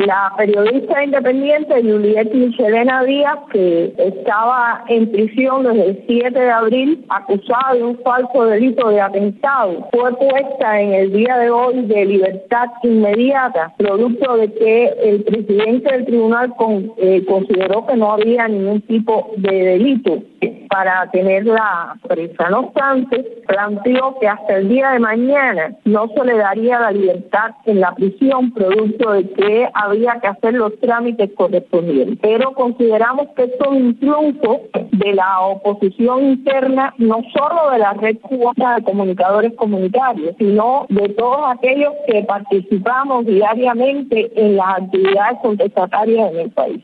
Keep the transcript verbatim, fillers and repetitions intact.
La periodista independiente Juliette Michelena Díaz, que estaba en prisión desde el siete de abril, acusada de un falso delito de atentado, fue puesta en el día de hoy de libertad inmediata, producto de que el presidente del tribunal con, eh, consideró que no había ningún tipo de delito para tenerla presa. No obstante, planteó que hasta el día de mañana no se le daría la libertad en la prisión, producto de que había que hacer los trámites correspondientes. Pero consideramos que esto es un triunfo de la oposición interna, no solo de la red cubana de comunicadores comunitarios, sino de todos aquellos que participamos diariamente en las actividades contestatarias en el país.